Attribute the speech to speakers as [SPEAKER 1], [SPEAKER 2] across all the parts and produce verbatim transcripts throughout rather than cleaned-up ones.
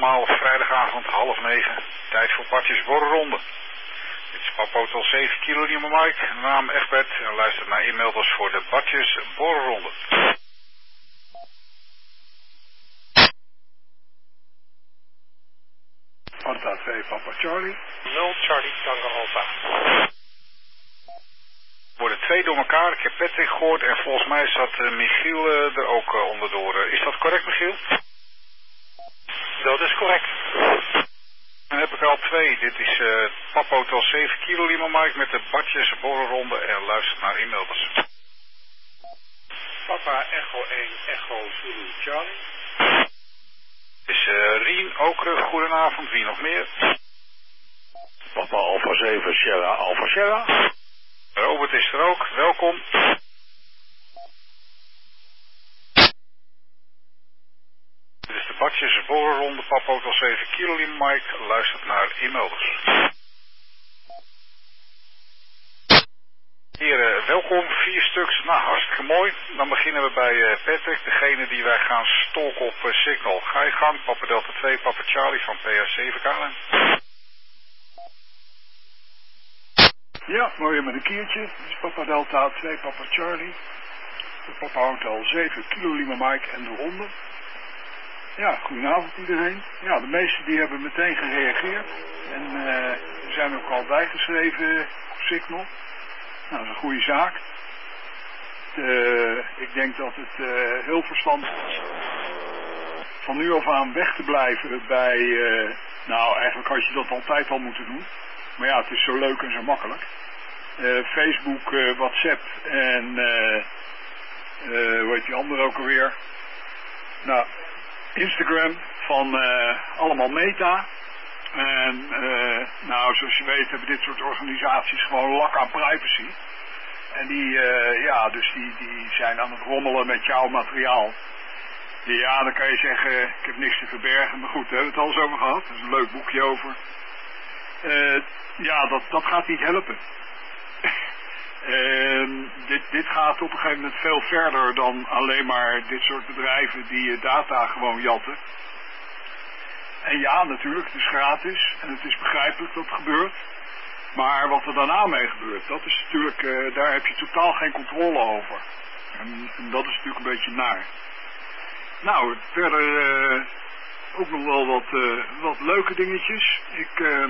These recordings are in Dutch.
[SPEAKER 1] allemaal, vrijdagavond half negen, tijd voor Bartjes Borrelronde. Dit is Papa Hotel zeven kilo Lima Mike, naam Egbert en luister naar e-mailers voor de Bartjes Borrelronde.
[SPEAKER 2] Panta twee Papa Charlie.
[SPEAKER 3] nul Charlie Tango Alpha.
[SPEAKER 1] Worden twee door elkaar, ik heb Patrick gehoord en volgens mij zat uh, Michiel uh, er ook uh, onderdoor. Uh, is dat correct, Michiel?
[SPEAKER 3] Dat is correct.
[SPEAKER 1] Dan heb ik al twee. Dit is uh, Papa Hotel zeven kilo Lima Mike met de Bartjes Borrelronde en luistert naar e-mailers.
[SPEAKER 3] Papa Echo één Echo Zulu Charlie.
[SPEAKER 1] Is uh, Rien ook uh, goedenavond, wie nog meer?
[SPEAKER 2] Papa Alpha zeven Sierra Alpha Sierra.
[SPEAKER 1] Robert is er ook, welkom. Dit is de Bartjes Borrelronde, Papa Hotel zeven kilo Lima Mike, luistert naar e-mailers. Heren, welkom, vier stuks, nou hartstikke mooi. Dan beginnen we bij uh, Patrick, degene die wij gaan stalken op uh, Signal. Ga je gang, Papa Delta twee, Papa Charlie van P R zeven K L M.
[SPEAKER 2] Ja, mooi met een keertje. Dit is Papa Delta twee Papa Charlie. De Papa Hotel zeven kilo Lima Mike en de ronde. Ja, goedenavond iedereen. Ja, de meesten die hebben meteen gereageerd. En uh, er zijn ook al bijgeschreven op Signal. Nou, dat is een goede zaak. Uh, ik denk dat het uh, heel verstandig is van nu af aan weg te blijven bij... Uh, nou, eigenlijk had je dat altijd al moeten doen. Maar ja, het is zo leuk en zo makkelijk. Uh, Facebook, uh, WhatsApp en... Uh, uh, hoe heet die andere ook alweer? Nou, Instagram van uh, allemaal Meta. En uh, nou, zoals je weet hebben dit soort organisaties gewoon lak aan privacy. En die, uh, ja, dus die, die zijn aan het rommelen met jouw materiaal. Ja, dan kan je zeggen, ik heb niks te verbergen. Maar goed, daar hebben we het al eens over gehad. Er is een leuk boekje over. Uh, ja, dat, dat gaat niet helpen. uh, dit, dit gaat op een gegeven moment veel verder dan alleen maar dit soort bedrijven die je data gewoon jatten. En ja, natuurlijk, het is gratis en het is begrijpelijk dat het gebeurt. Maar wat er daarna mee gebeurt, dat is natuurlijk, uh, daar heb je totaal geen controle over. En, en dat is natuurlijk een beetje naar. Nou, verder uh, ook nog wel wat, uh, wat leuke dingetjes. Ik uh,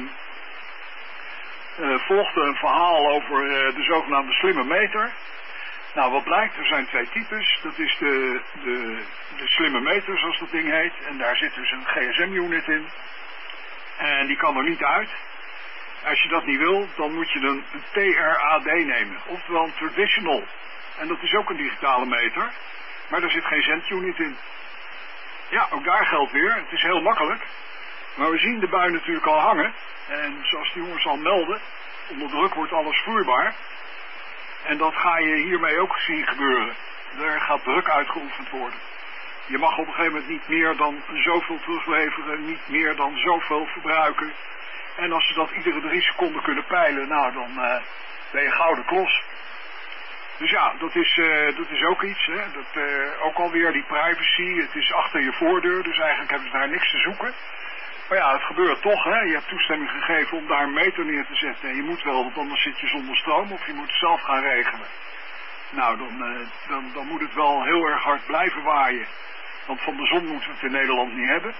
[SPEAKER 2] uh, volgde een verhaal over uh, de zogenaamde slimme meter. Nou, wat blijkt, er zijn twee types. Dat is de, de, de slimme meter, zoals dat ding heet. En daar zit dus een G S M-unit in. En die kan er niet uit. Als je dat niet wil, dan moet je een, een T R A D nemen. Oftewel een traditional. En dat is ook een digitale meter. Maar daar zit geen zentunit in. Ja, ook daar geldt weer. Het is heel makkelijk. Maar we zien de bui natuurlijk al hangen. En zoals de jongens al melden, onder druk wordt alles vloeibaar. En dat ga je hiermee ook zien gebeuren. Er gaat druk uitgeoefend worden. Je mag op een gegeven moment niet meer dan zoveel terugleveren, niet meer dan zoveel verbruiken. En als ze dat iedere drie seconden kunnen peilen, nou dan uh, ben je gouden klos. Dus ja, dat is, uh, dat is ook iets. Hè? Dat, uh, ook alweer die privacy, het is achter je voordeur, dus eigenlijk hebben ze daar niks te zoeken. Maar ja, het gebeurt toch, hè. Je hebt toestemming gegeven om daar een meter neer te zetten. En je moet wel, want anders zit je zonder stroom of je moet het zelf gaan regelen. Nou, dan, uh, dan, dan moet het wel heel erg hard blijven waaien. Want van de zon moeten we het in Nederland niet hebben.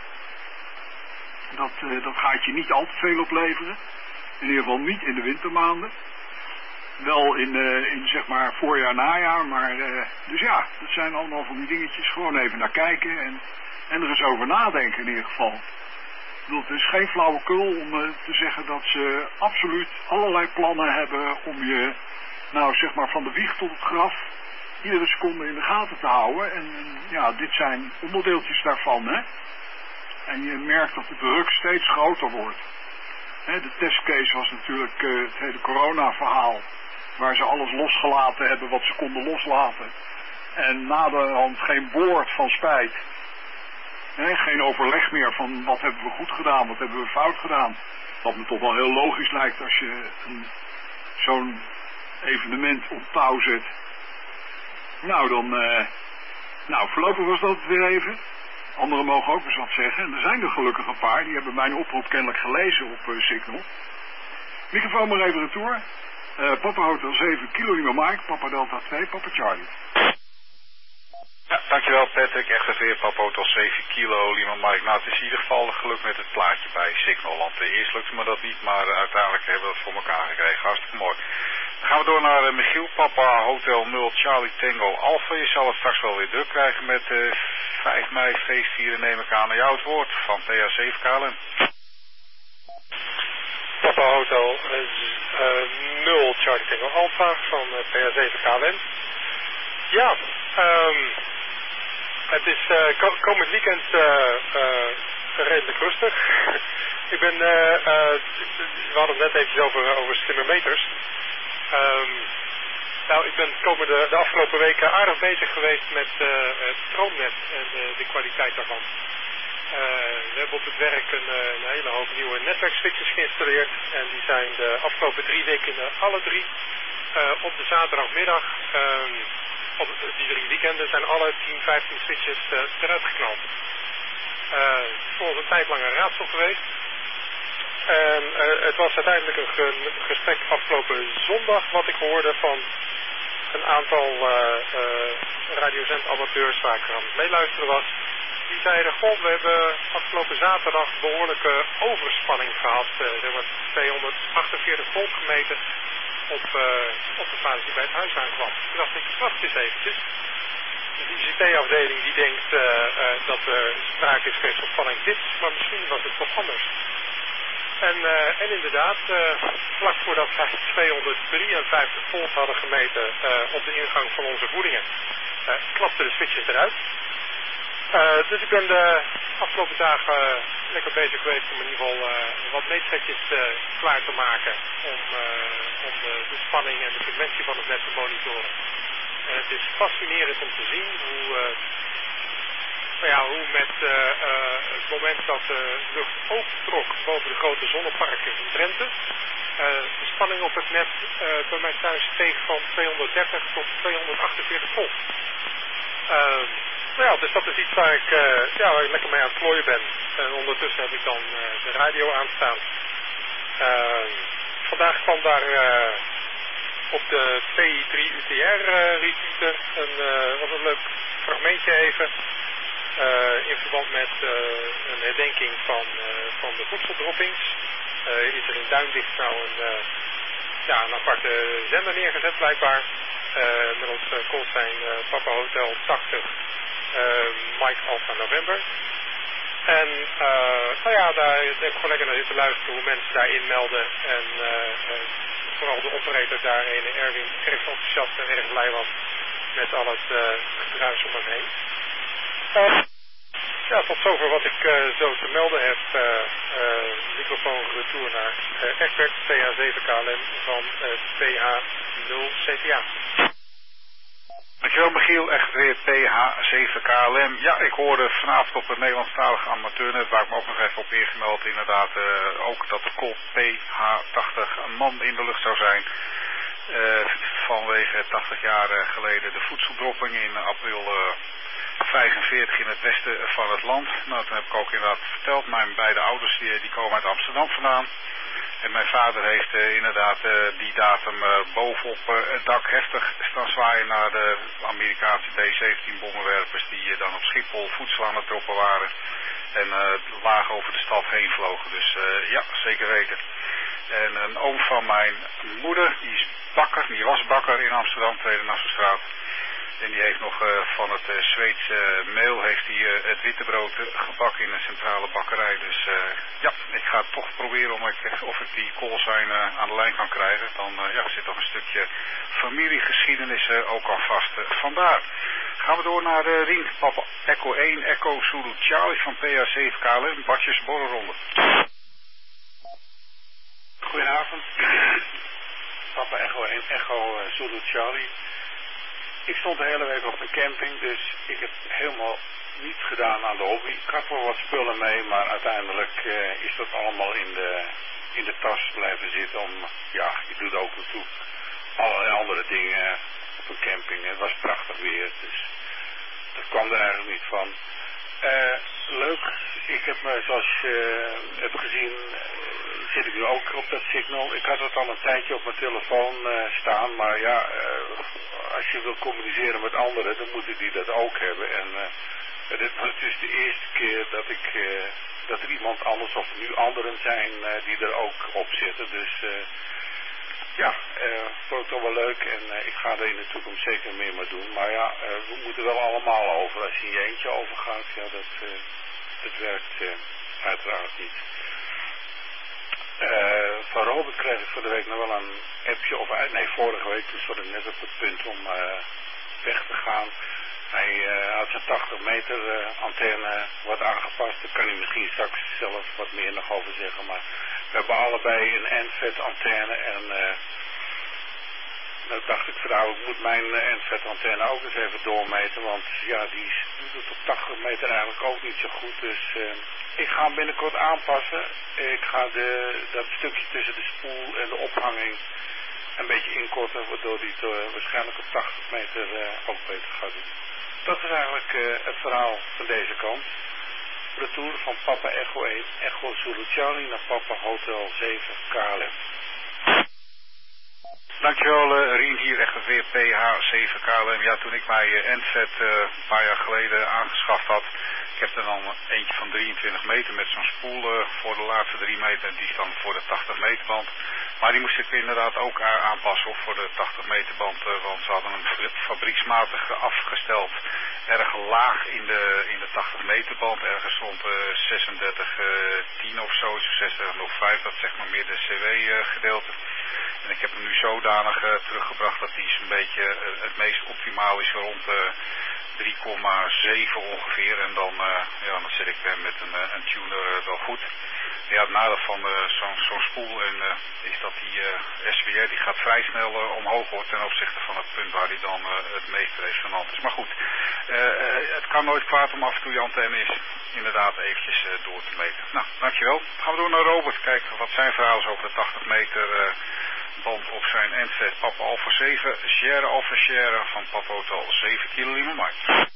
[SPEAKER 2] Dat, uh, dat gaat je niet al te veel opleveren. In ieder geval niet in de wintermaanden. Wel in, uh, in zeg maar voorjaar, najaar. Maar, uh, dus ja, dat zijn allemaal van die dingetjes. Gewoon even naar kijken en, en er eens over nadenken in ieder geval. Het is geen flauwekul om uh, te zeggen dat ze absoluut allerlei plannen hebben om je, nou zeg maar van de wieg tot het graf, iedere seconde in de gaten te houden. En, en ja, dit zijn onderdeeltjes daarvan, hè. En je merkt dat de druk steeds groter wordt. Hè, de testcase was natuurlijk uh, het hele corona-verhaal, waar ze alles losgelaten hebben wat ze konden loslaten. En naderhand geen woord van spijt. Nee, geen overleg meer van wat hebben we goed gedaan, wat hebben we fout gedaan. Wat me toch wel heel logisch lijkt als je een, zo'n evenement op touw zet. Nou, dan... Uh, nou, voorlopig was dat het weer even. Anderen mogen ook eens wat zeggen. En er zijn er gelukkig een paar. Die hebben mijn oproep kennelijk gelezen op uh, Signal. Microfoon maar even retour. Uh, Papa Hotel zeven, Kilo Lima Mike, Papa Delta twee, Papa Charlie.
[SPEAKER 1] Ja, dankjewel Patrick. Echt weer Papa Hotel zeven, Kilo Lima Mike. Nou, het is in ieder geval geluk met het plaatje bij Signal. Want uh, eerst lukte me dat niet, maar uh, uiteindelijk hebben we het voor elkaar gekregen. Hartstikke mooi. Dan gaan we door naar uh, Michiel, Papa Hotel nul, Charlie Tango Alpha. Je zal het straks wel weer druk krijgen met uh, vijf mei feestvieren, neem ik aan. Aan jou het woord van P A zeven K L M.
[SPEAKER 3] Papa Hotel uh, uh, nul, Charlie Tango Alpha van uh, P A zeven K L M. Ja, um, het is uh, ko komend weekend uh, uh, redelijk rustig. Ik ben, uh, uh, we hadden het net eventjes over, over slimme meters. Um, nou, ik ben komende, de afgelopen weken aardig bezig geweest met uh, het stroomnet en uh, de kwaliteit daarvan. Uh, we hebben op het werk een, een hele hoop nieuwe netwerkswitches geïnstalleerd. En die zijn de afgelopen drie weken uh, alle drie uh, op de zaterdagmiddag, uh, op die drie weekenden, zijn alle tien, vijftien switches uh, eruit geknald. Uh, voor ons een tijd lang een raadsel geweest. En uh, het was uiteindelijk een ge gesprek afgelopen zondag wat ik hoorde van een aantal uh, uh, radiozendamateurs waar ik aan het meeluisteren was. Die zeiden, goh, we hebben afgelopen zaterdag behoorlijke overspanning gehad. Uh, er wordt tweehonderdachtenveertig volt gemeten op, uh, op de fase die bij het huis aankwam. Toen dacht ik, wacht eens eventjes. De I C T-afdeling die denkt uh, uh, dat er sprake is geweest van spanning dips, maar misschien was het toch anders. En, uh, en inderdaad, uh, vlak voordat wij tweehonderddrieënvijftig volt hadden gemeten uh, op de ingang van onze voedingen, uh, klapten de switches eruit. Uh, dus ik ben de afgelopen dagen uh, lekker bezig geweest om in ieder geval uh, wat meetsetjes uh, klaar te maken om, uh, om uh, de spanning en de frequentie van het net te monitoren. En het is fascinerend om te zien hoe, uh, nou ja, hoe met uh, uh, het moment dat de lucht opentrok boven de grote zonneparken in Drenthe, uh, de spanning op het net uh, bij mij thuis steeg van tweehonderddertig tot tweehonderdachtenveertig volt. Uh, Nou ja, dus dat is iets waar ik, uh, ja, waar ik lekker mee aan het klooien ben. En ondertussen heb ik dan uh, de radio aanstaan. Uh, vandaag kwam daar uh, op de P I drie U T R uh, repeater een, uh, wat een leuk fragmentje even. Uh, in verband met uh, een herdenking van, uh, van de voedseldroppings. Uh, is er in Duindicht nou een, uh, ja, een aparte zender neergezet blijkbaar. Uh, met ons uh, callsign uh, Papa Hotel tachtig. Uh, Mike Alpha November. En uh, nou ja, daar heb ik gewoon lekker naar zitten luisteren hoe mensen daarin melden. En uh, uh, vooral de operator daar, ene Erwin, erg enthousiast en erg blij was met al het uh, gedruis om hem heen. Uh, ja, tot zover wat ik uh, zo te melden heb. Uh, uh, microfoon retour naar uh, Egbert, P A zeven K L M van uh, P H nul C T A.
[SPEAKER 1] Dankjewel Michiel, echt weer P H zeven K L M. Ja, ik hoorde vanavond op het Nederlandstalige amateurnet, waar ik me ook nog even op ingemeld, inderdaad uh, ook dat de call P H tachtig een man in de lucht zou zijn. Uh, vanwege tachtig jaar geleden de voedseldropping in april uh, vijfenveertig in het westen van het land. Nou, toen heb ik ook inderdaad verteld, mijn beide ouders die, die komen uit Amsterdam vandaan. En mijn vader heeft uh, inderdaad uh, die datum uh, bovenop uh, het dak heftig staan zwaaien naar de Amerikaanse B zeventien bommenwerpers die uh, dan op Schiphol voedsel aan het droppen waren. En uh, laag over de stad heen vlogen. Dus uh, ja, zeker weten. En een oom van mijn moeder, die is bakker, die was bakker in Amsterdam, Tweede Nassaustraat. En die heeft nog uh, van het uh, Zweedse uh, meel heeft hij uh, het witte brood uh, gebakken in een centrale bakkerij. Dus uh, ja, ik ga toch proberen om ik, of ik die callsign uh, aan de lijn kan krijgen. Dan uh, ja, zit toch een stukje familiegeschiedenis uh, ook al vast. Uh, vandaar gaan we door naar uh, Rien, Papa Echo één, Echo Zulu Charlie van P A zeven K L M, Bartjes Borrelronde.
[SPEAKER 4] Goedenavond. Papa Echo één, Echo uh, Zulu Charlie. Ik stond de hele week op een camping, dus ik heb helemaal niets gedaan aan de hobby. Ik had wel wat spullen mee, maar uiteindelijk uh, is dat allemaal in de, in de tas blijven zitten. Om, ja, je doet ook natuurlijk allerlei andere dingen op een camping. Het was prachtig weer, dus dat kwam er eigenlijk niet van. Uh, leuk. Ik heb me, zoals je uh, hebt gezien, uh, zit ik nu ook op dat Signal. Ik had het al een tijdje op mijn telefoon uh, staan, maar ja, uh, als je wil communiceren met anderen, dan moeten die dat ook hebben. En uh, dit was dus de eerste keer dat ik, uh, dat er iemand anders, of nu anderen zijn, uh, die er ook op zitten. Dus uh, ja, uh, vond het toch wel leuk en uh, ik ga er in de toekomst zeker meer mee doen. Maar ja, uh, we moeten wel allemaal over. Als je in je eentje overgaat, ja, dat, uh, dat werkt uh, uiteraard niet. Uh, van Robert kreeg ik voor de week nog wel een appje, of nee, vorige week, dus was ik net op het punt om uh, weg te gaan. Hij uh, had zijn tachtig meter uh, antenne wat aangepast. Daar kan hij misschien straks zelf wat meer nog over zeggen, maar we hebben allebei een N V E T antenne en uh, dan dacht ik van nou, ik moet mijn uh, N V E T antenne ook eens even doormeten, want ja, die doet het op tachtig meter eigenlijk ook niet zo goed. Dus uh, ik ga hem binnenkort aanpassen. Ik ga de, dat stukje tussen de spoel en de ophanging een beetje inkorten, waardoor die het uh, waarschijnlijk op tachtig meter uh, ook beter gaat doen. Dat is eigenlijk uh, het verhaal van deze kant. Retour van Papa Echo één, Echo Zulu Charlie naar Papa Hotel zeven K L M.
[SPEAKER 1] Dankjewel uh, Rien, hier echt weer P H zeven K L M. Ja, toen ik mijn uh, N V E T uh, een paar jaar geleden aangeschaft had, ik heb er dan eentje van drieëntwintig meter met zo'n spoel uh, voor de laatste drie meter en die is dan voor de tachtig meter band. Maar die moest ik inderdaad ook aanpassen of voor de tachtig meter band, uh, want ze hadden hem fabrieksmatig afgesteld. Erg laag in de, in de tachtig meter band, ergens rond uh, zesendertig tien of zo, zesendertig nul vijf, dat is zeg maar meer de C W uh, gedeelte. En ik heb hem nu zodanig uh, teruggebracht dat hij een beetje uh, het meest optimaal is rond uh, drie komma zeven ongeveer. En dan, uh, ja, dan zit ik uh, met een, uh, een tuner uh, wel goed. Ja, het nadeel van uh, zo'n zo'n spoel en, uh, is dat die uh, S W R die gaat vrij snel uh, omhoog wordt ten opzichte van het punt waar die dan uh, het meest resonant is. Maar goed, uh, uh, het kan nooit kwaad om af en toe je antenne is inderdaad eventjes uh, door te meten. Nou, dankjewel. Dan gaan we door naar Robert. Kijken wat zijn verhaal is over de tachtig meter uh, band op zijn N V E T Papa Alpha zeven, Sierra Alpha Sierra van Papa Hotel zeven Kilo Lima Mike.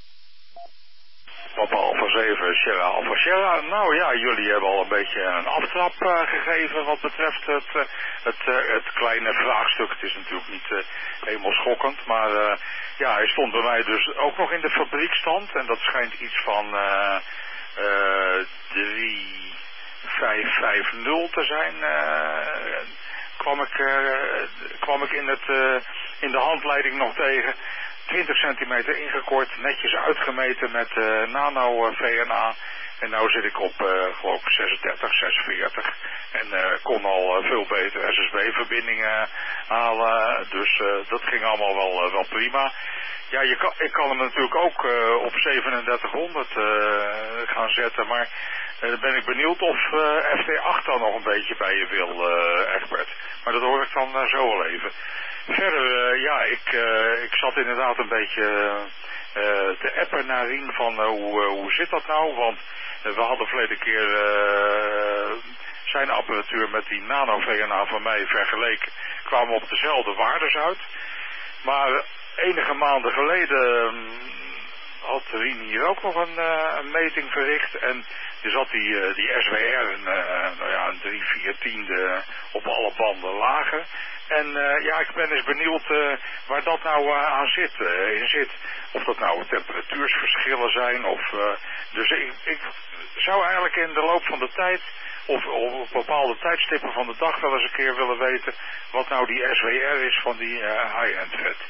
[SPEAKER 5] Papa Alpha zeven, Sierra Alpha Sierra. Nou ja, jullie hebben al een beetje een aftrap uh, gegeven wat betreft het, uh, het, uh, het kleine vraagstuk. Het is natuurlijk niet uh, helemaal schokkend, maar uh, ja, hij stond bij mij dus ook nog in de fabriekstand. En dat schijnt iets van uh, uh, drie vijf vijf nul te zijn. Uh, kwam, ik, uh, kwam ik in, het, uh, in de handleiding nog tegen. twintig centimeter ingekort, netjes uitgemeten met uh, nano uh, V N A. En nou zit ik op, uh, geloof ik, zesendertig, zesenveertig. En uh, kon al uh, veel beter S S B-verbindingen halen. Dus uh, dat ging allemaal wel, uh, wel prima. Ja, je kan, ik kan hem natuurlijk ook uh, op zevenendertighonderd uh, gaan zetten. Maar uh, dan ben ik benieuwd of uh, F T acht dan nog een beetje bij je wil, uh, Egbert. Maar dat hoor ik dan uh, zo wel even. Verder, uh, ja, ik, uh, ik zat inderdaad een beetje uh, te appen naar Rien van uh, hoe, uh, hoe zit dat nou? Want uh, we hadden verleden keer uh, zijn apparatuur met die nano-V N A van mij vergeleken. Kwamen op dezelfde waardes uit. Maar enige maanden geleden um, had Rien hier ook nog een, uh, een meting verricht. En er zat die, uh, die S W R een, uh, nou ja, een drie vier tiende op alle banden lager. En uh, ja, ik ben eens benieuwd uh, waar dat nou uh, aan zit, uh, in zit. Of dat nou temperatuursverschillen zijn. Of, uh, dus ik, ik zou eigenlijk in de loop van de tijd, of, of op bepaalde tijdstippen van de dag wel eens een keer willen weten wat nou die S W R is van die uh, high-end V E T.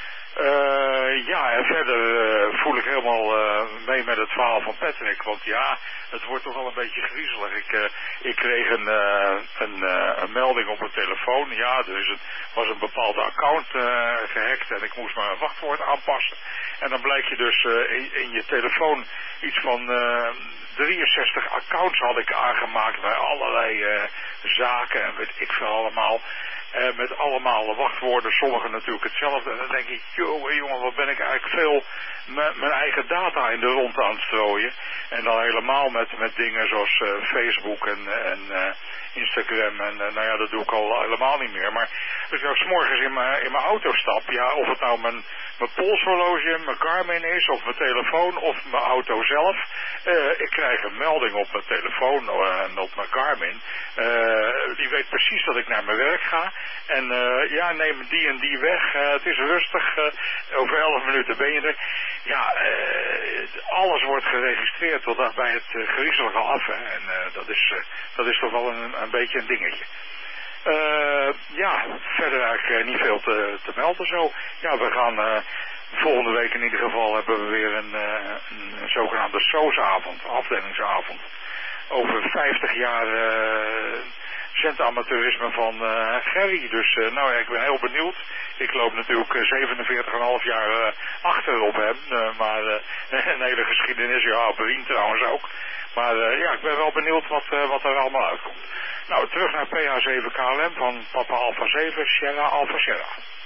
[SPEAKER 5] Uh, ja, en verder uh, voel ik helemaal uh, mee met het verhaal van Patrick. Want ja, het wordt toch wel een beetje griezelig. Ik, uh, ik kreeg een, uh, een, uh, een melding op mijn telefoon. Ja, er is een, was een bepaalde account uh, gehackt en ik moest mijn wachtwoord aanpassen. En dan blijkt je dus uh, in, in je telefoon iets van uh, drieënzestig accounts had ik aangemaakt bij allerlei uh, zaken en weet ik veel allemaal. Uh, met allemaal wachtwoorden, sommigen natuurlijk hetzelfde. En dan denk ik, joh, jongen, wat ben ik eigenlijk veel mijn eigen data in de rond aan het strooien. En dan helemaal met, met dingen zoals uh, Facebook en, en uh, Instagram. En uh, nou ja, dat doe ik al helemaal niet meer. Maar als ik nou 's morgens in mijn, in mijn auto stap, ja, of het nou mijn, mijn polshorloge, mijn Garmin is, of mijn telefoon, of mijn auto zelf. Uh, ik krijg een melding op mijn telefoon uh, en op mijn Garmin. Uh, die weet precies dat ik naar mijn werk ga. En uh, ja, neem die en die weg. Uh, het is rustig. Uh, over elf minuten ben je er. Ja, uh, alles wordt geregistreerd tot bij het uh, griezelige af. Hè. En uh, dat, is, uh, dat is toch wel een, een beetje een dingetje. Uh, ja, verder eigenlijk niet veel te, te melden zo. Ja, we gaan uh, volgende week in ieder geval hebben we weer een, uh, een, een zogenaamde S O S-avond, afdelingsavond. Over vijftig jaar uh, zendamateurisme van uh, Gerry. Dus uh, nou ja, ik ben heel benieuwd. Ik loop natuurlijk uh, zevenenveertig komma vijf jaar uh, achter op hem. Uh, maar uh, een hele geschiedenis, ja, op Wien trouwens ook. Maar uh, ja, ik ben wel benieuwd wat, uh, wat er allemaal uitkomt. Nou, terug naar P H zeven K L M van Papa Alpha zeven, Sierra Alpha Sierra.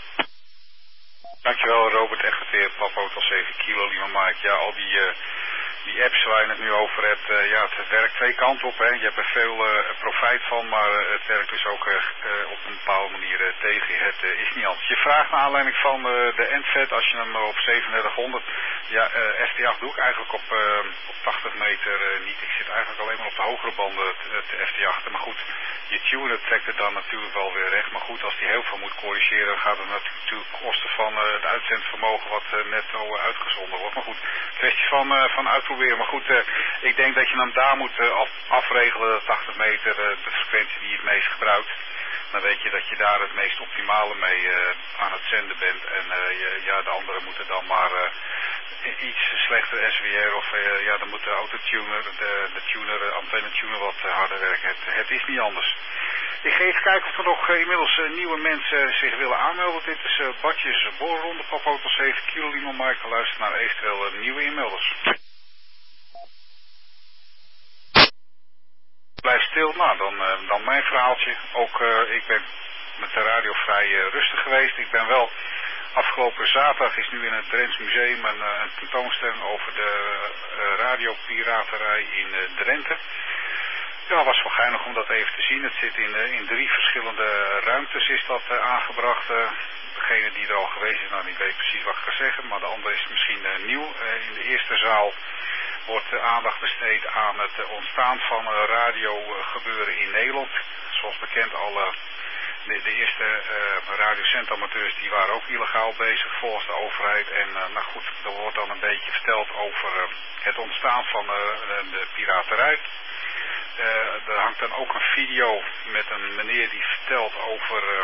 [SPEAKER 1] Dankjewel Robert, echt het weer, Papa Hotel zeven Kilo, Lima Mike. Ja, al die... Uh... Die apps waar je het nu over hebt, uh, ja, het werkt twee kanten op. Hè. Je hebt er veel uh, profijt van, maar uh, het werkt dus ook uh, uh, op een bepaalde manier uh, tegen je. Het uh, is niet anders. Je vraagt naar aanleiding van uh, de endvet, als je hem op zevenendertighonderd, ja, uh, F T acht doe ik eigenlijk op, uh, op tachtig meter uh, niet. Ik zit eigenlijk alleen maar op de hogere banden te F T acht. Maar goed, je tuner trekt het dan natuurlijk wel weer recht. Maar goed, als die heel veel moet corrigeren, gaat het natuurlijk kosten van uh, het uitzendvermogen wat uh, net al uitgezonden wordt. Maar goed, kwestie van, uh, van uitvoering. Maar goed, uh, ik denk dat je hem daar moet uh, af, afregelen, tachtig meter, uh, de frequentie die je het meest gebruikt. Dan weet je dat je daar het meest optimale mee uh, aan het zenden bent. En uh, je, ja, de anderen moeten dan maar uh, iets slechter S W R of uh, ja, dan moet de autotuner, de, de tuner, de antenne-tuner wat uh, harder werken. Het, het is niet anders. Ik ga even kijken of er nog uh, inmiddels uh, nieuwe mensen zich willen aanmelden. Dit is uh, Badjes Borronde, Papa Hotel zeven Kilo, Lima Mike. Luister naar eventueel uh, nieuwe inmelders. Blijf stil, nou dan, uh, dan mijn verhaaltje. Ook uh, ik ben met de radio vrij uh, rustig geweest. Ik ben wel afgelopen zaterdag is nu in het Drents Museum een, uh, een tentoonstelling over de uh, radiopiraterij in uh, Drenthe. Ja, was wel geinig om dat even te zien. Het zit in, uh, in drie verschillende ruimtes is dat uh, aangebracht. Uh, degene die er al geweest is, nou die weet precies wat ik ga zeggen. Maar de andere is misschien uh, nieuw. Uh, in de eerste zaal wordt uh, aandacht besteed aan het uh, ontstaan van uh, radiogebeuren in Nederland. Zoals bekend alle de, de eerste uh, radiocendamateurs die waren ook illegaal bezig volgens de overheid. En uh, nou goed, er wordt dan een beetje verteld over uh, het ontstaan van uh, de piraterij. Uh, er hangt dan ook een video met een meneer die vertelt over uh,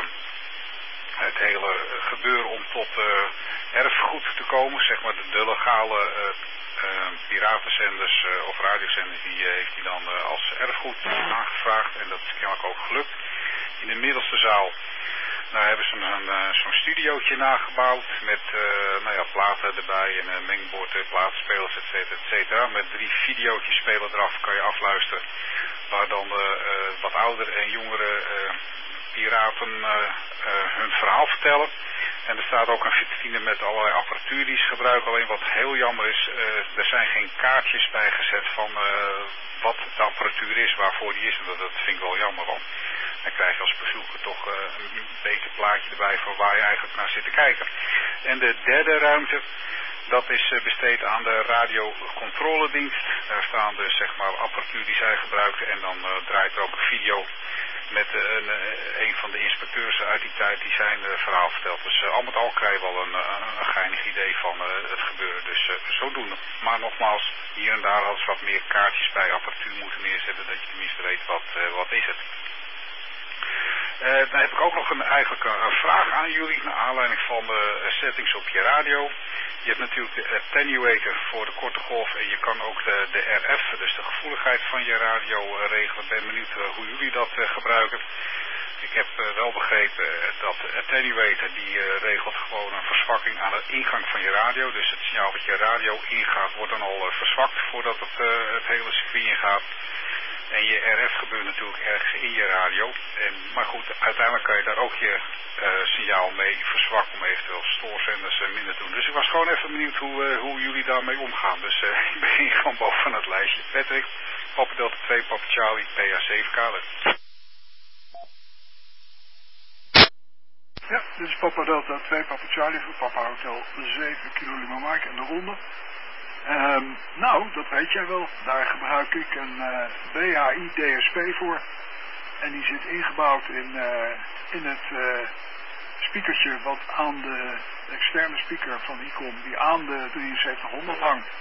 [SPEAKER 1] het hele gebeuren om tot uh, erfgoed te komen. Zeg maar de, de legale uh, uh, piratenzenders uh, of radiozenders die uh, heeft hij dan uh, als erfgoed aangevraagd. En dat is kennelijk ook gelukt. In de middelste zaal nou, hebben ze een, uh, zo'n studiootje nagebouwd met uh, nou ja, platen erbij en een mengbord, uh, platenspelers, et cetera, et cetera. Met drie videootjes spelen eraf kan je afluisteren. Waar dan uh, uh, wat oudere en jongere uh, piraten uh, uh, hun verhaal vertellen. En er staat ook een vitrine met allerlei apparatuur die ze gebruiken. Alleen wat heel jammer is, uh, er zijn geen kaartjes bijgezet van uh, wat de apparatuur is, waarvoor die is. En dat, dat vind ik wel jammer, want dan krijg je als bezoeker toch uh, een beter plaatje erbij van waar je eigenlijk naar zit te kijken. En de derde ruimte, dat is uh, besteed aan de radiocontroledienst. Daar staan dus zeg maar apparatuur die zij gebruiken en dan uh, draait er ook een video met uh, een, uh, een van de inspecteurs uit die tijd die zijn uh, verhaal vertelt. Dus uh, al met al krijg je wel een, een, een geinig idee van uh, het gebeuren. Dus uh, zodoende. Maar nogmaals, hier en daar hadden ze wat meer kaartjes bij apparatuur moeten neerzetten, dat je tenminste weet wat, uh, wat is het. Uh, dan heb ik ook nog een, eigenlijk een, een vraag aan jullie, naar aanleiding van de uh, settings op je radio. Je hebt natuurlijk de attenuator voor de korte golf en je kan ook de, de R F, dus de gevoeligheid van je radio uh, regelen. Ik ben benieuwd uh, hoe jullie dat uh, gebruiken. Ik heb uh, wel begrepen uh, dat de attenuator die uh, regelt gewoon een verzwakking aan de ingang van je radio. Dus het signaal dat je radio ingaat wordt dan al uh, verzwakt voordat het, uh, het hele circuit ingaat. En je R F gebeurt natuurlijk ergens in je radio. En, maar goed, uiteindelijk kan je daar ook je uh, signaal mee verzwakken om eventueel stoorzenders uh, minder te doen. Dus ik was gewoon even benieuwd hoe, uh, hoe jullie daarmee omgaan. Dus uh, ik begin gewoon boven het lijstje. Patrick, Papa Delta twee, Papa Charlie, P A zeven K L M.
[SPEAKER 2] Ja, dit is Papa Delta twee, Papa Charlie voor Papa Hotel zeven Kilo Lima Mike en de ronde. Um, nou, dat weet jij wel. Daar gebruik ik een uh, B H I D S P voor. En die zit ingebouwd in, uh, in het uh, speakertje wat aan de externe speaker van ICOM, die aan de drieënzeventighonderd hangt.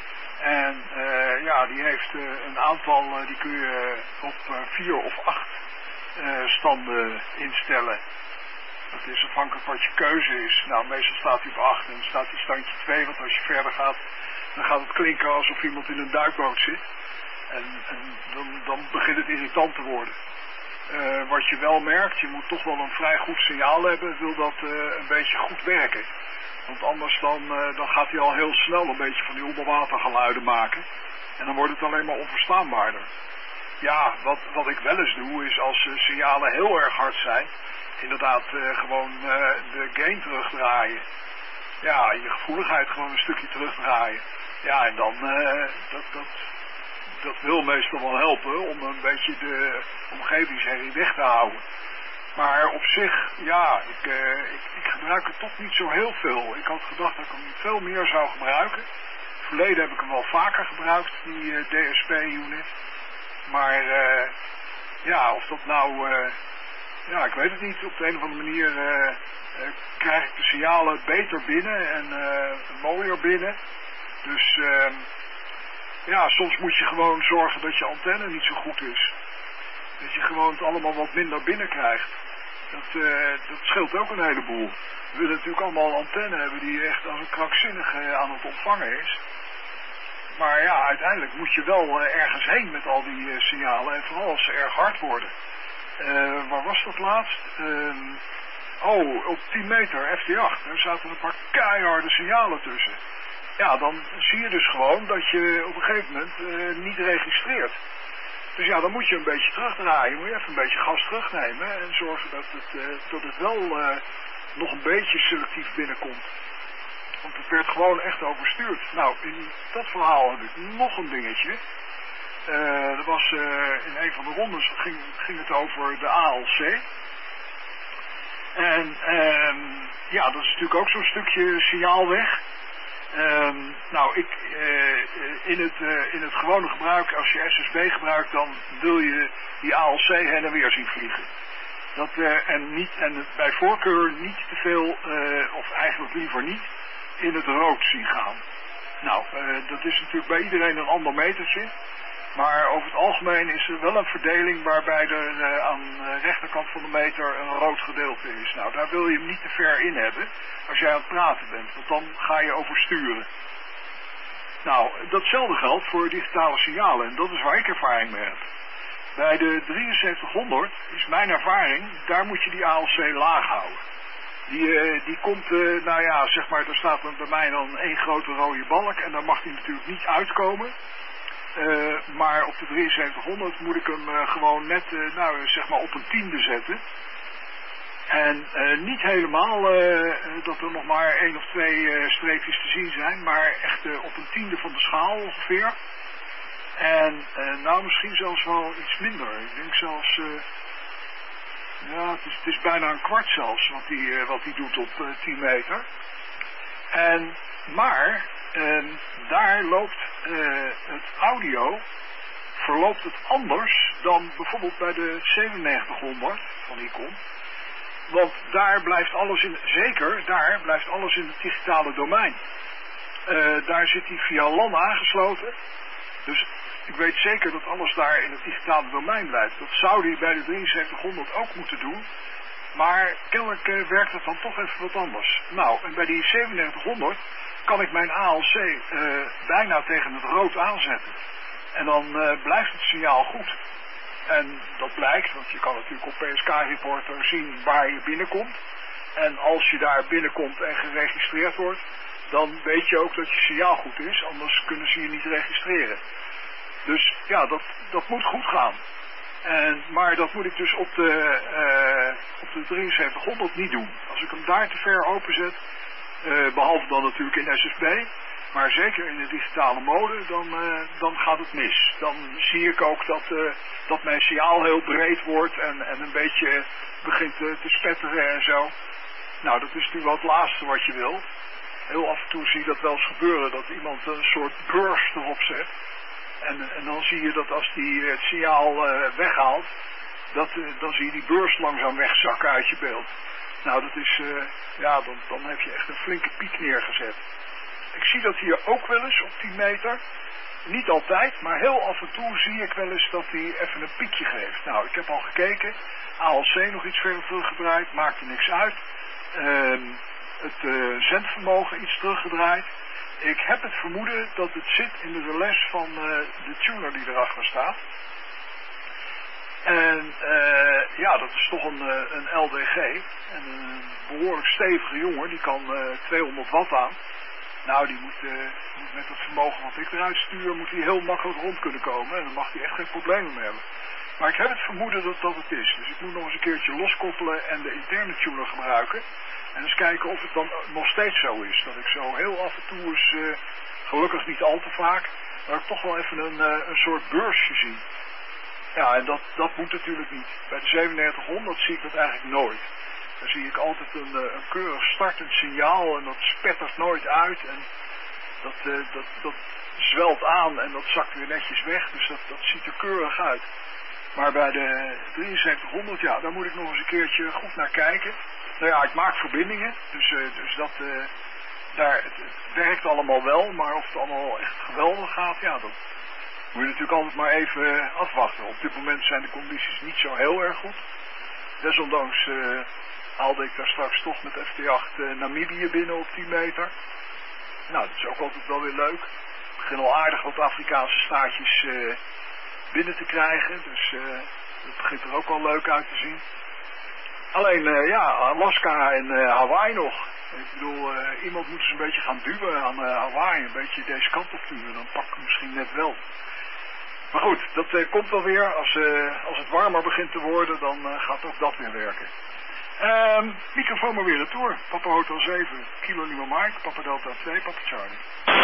[SPEAKER 2] En uh, ja, die heeft uh, een aantal, uh, die kun je op uh, vier of acht uh, standen instellen. Dat is afhankelijk wat je keuze is. Nou, meestal staat hij op acht en dan staat hij standje twee, want als je verder gaat, dan gaat het klinken alsof iemand in een duikboot zit. En, en dan, dan begint het irritant te worden. Uh, wat je wel merkt, je moet toch wel een vrij goed signaal hebben, wil dat uh, een beetje goed werken. Want anders dan, uh, dan gaat hij al heel snel een beetje van die onderwatergeluiden maken. En dan wordt het alleen maar onverstaanbaarder. Ja, wat, wat ik wel eens doe, is als uh, signalen heel erg hard zijn, inderdaad uh, gewoon uh, de gain terugdraaien. Ja, je gevoeligheid gewoon een stukje terugdraaien. Ja, en dan, uh, dat, dat, dat wil meestal wel helpen om een beetje de omgevingsherrie weg te houden. Maar op zich, ja, ik, uh, ik, ik gebruik het toch niet zo heel veel. Ik had gedacht dat ik hem veel meer zou gebruiken. In het verleden heb ik hem wel vaker gebruikt, die uh, D S P-unit. Maar uh, ja, of dat nou, uh, ja, ik weet het niet. Op de een of andere manier uh, uh, krijg ik de signalen beter binnen en uh, mooier binnen. Dus uh, ja, soms moet je gewoon zorgen dat je antenne niet zo goed is. Dat je gewoon het allemaal wat minder binnen krijgt. Dat, uh, dat scheelt ook een heleboel. We willen natuurlijk allemaal een antenne hebben die echt als een krankzinnige aan het ontvangen is. Maar ja, uiteindelijk moet je wel uh, ergens heen met al die uh, signalen. En vooral als ze erg hard worden. Uh, waar was dat laatst? Uh, oh, op tien meter F T acht. Daar zaten een paar keiharde signalen tussen. Ja, dan zie je dus gewoon dat je op een gegeven moment uh, niet registreert. Dus ja, dan moet je een beetje terugdraaien. Moet je even een beetje gas terugnemen. En zorgen dat het, uh, dat het wel uh, nog een beetje selectief binnenkomt. Want het werd gewoon echt overstuurd. Nou, in dat verhaal heb ik nog een dingetje. Uh, er was uh, in een van de rondes ging, ging het over de A L C. En um, ja, dat is natuurlijk ook zo'n stukje signaal weg. Um, nou, ik, uh, in, het, uh, in het gewone gebruik, als je S S B gebruikt, dan wil je die A L C heen en weer zien vliegen. Dat, uh, en, niet, en bij voorkeur niet te veel, uh, of eigenlijk liever niet, in het rood zien gaan. Nou, uh, dat is natuurlijk bij iedereen een ander metertje. Maar over het algemeen is er wel een verdeling waarbij er uh, aan de rechterkant van de meter een rood gedeelte is. Nou, daar wil je hem niet te ver in hebben als jij aan het praten bent, want dan ga je oversturen. Nou, datzelfde geldt voor digitale signalen en dat is waar ik ervaring mee heb. Bij de drieënzeventighonderd is mijn ervaring, daar moet je die A L C laag houden. Die, uh, die komt, uh, nou ja, zeg maar, er staat bij mij dan één grote rode balk en daar mag die natuurlijk niet uitkomen. Uh, maar op de drieënzeventighonderd moet ik hem uh, gewoon net, uh, nou zeg maar op een tiende zetten. En uh, niet helemaal uh, dat er nog maar één of twee uh, streepjes te zien zijn, maar echt uh, op een tiende van de schaal ongeveer. En uh, nou misschien zelfs wel iets minder. Ik denk zelfs, uh, ja het is, het is bijna een kwart zelfs wat die, uh, wat die doet op uh, tien meter. En, maar uh, daar loopt uh, het audio, verloopt het anders dan bijvoorbeeld bij de zevenennegentighonderd van ICOM. Want daar blijft alles in, zeker daar blijft alles in het digitale domein. Uh, daar zit hij via LAN aangesloten. Dus ik weet zeker dat alles daar in het digitale domein blijft. Dat zou hij bij de drieënzeventighonderd ook moeten doen. Maar kennelijk uh, werkt het dan toch even wat anders. Nou, en bij die zevenennegentighonderd kan ik mijn A L C uh, bijna tegen het rood aanzetten. En dan uh, blijft het signaal goed. En dat blijkt, want je kan natuurlijk op P S K-reporter zien waar je binnenkomt. En als je daar binnenkomt en geregistreerd wordt, dan weet je ook dat je signaal goed is, anders kunnen ze je niet registreren. Dus ja, dat, dat moet goed gaan. En, maar dat moet ik dus op de, uh, op de drieënzeventighonderd niet doen. Als ik hem daar te ver openzet, uh, behalve dan natuurlijk in S S B, maar zeker in de digitale mode, dan, uh, dan gaat het mis. Dan zie ik ook dat, uh, dat mijn signaal heel breed wordt en, en een beetje begint uh, te spetteren en zo. Nou, dat is natuurlijk wel het laatste wat je wil. Heel af en toe zie je dat wel eens gebeuren, dat iemand een soort burst erop zet. En, en dan zie je dat als die het signaal uh, weghaalt, dat, uh, dan zie je die beurs langzaam wegzakken uit je beeld. Nou, dat is, uh, ja, dan, dan heb je echt een flinke piek neergezet. Ik zie dat hier ook wel eens op tien meter. Niet altijd, maar heel af en toe zie ik wel eens dat hij even een piekje geeft. Nou, ik heb al gekeken, A L C nog iets verder teruggedraaid, maakt er niks uit. Uh, het uh, zendvermogen iets teruggedraaid. Ik heb het vermoeden dat het zit in de relais van uh, de tuner die erachter staat. En uh, ja, dat is toch een, uh, een L D G. En een behoorlijk stevige jongen, die kan uh, tweehonderd watt aan. Nou, die moet, uh, moet met het vermogen wat ik eruit stuur, moet hij heel makkelijk rond kunnen komen. En dan mag hij echt geen problemen meer hebben. Maar ik heb het vermoeden dat dat het is. Dus ik moet nog eens een keertje loskoppelen en de interne tuner gebruiken. En eens kijken of het dan nog steeds zo is. Dat ik zo heel af en toe eens, uh, gelukkig niet al te vaak, dat ik toch wel even een, uh, een soort beursje zie. Ja, en dat, dat moet natuurlijk niet. Bij de zevenennegentighonderd zie ik dat eigenlijk nooit. Dan zie ik altijd een, uh, een keurig startend signaal en dat spettert nooit uit. En dat, uh, dat, dat zwelt aan en dat zakt weer netjes weg. Dus dat, dat ziet er keurig uit. Maar bij de drieënzeventighonderd, ja, daar moet ik nog eens een keertje goed naar kijken. Nou ja, ik maak verbindingen, dus, uh, dus dat, uh, daar, het, het werkt allemaal wel, maar of het allemaal echt geweldig gaat, ja, dat moet je natuurlijk altijd maar even afwachten. Op dit moment zijn de condities niet zo heel erg goed. Desondanks uh, haalde ik daar straks toch met F T acht uh, Namibië binnen op tien meter. Nou, dat is ook altijd wel weer leuk. Ik begin al aardig wat Afrikaanse staatjes uh, binnen te krijgen, dus uh, dat begint er ook wel leuk uit te zien. Alleen, uh, ja, Alaska en uh, Hawaii nog. Ik bedoel, uh, iemand moet eens een beetje gaan duwen aan uh, Hawaii, een beetje deze kant op duwen, dan pak ik misschien net wel. Maar goed, dat uh, komt wel weer. Als, uh, als het warmer begint te worden, dan uh, gaat ook dat weer werken. Uh, microfoon maar weer retour. Papa Hotel zeven, Kilo Lima Mike, Papa Delta twee, Papa Charlie.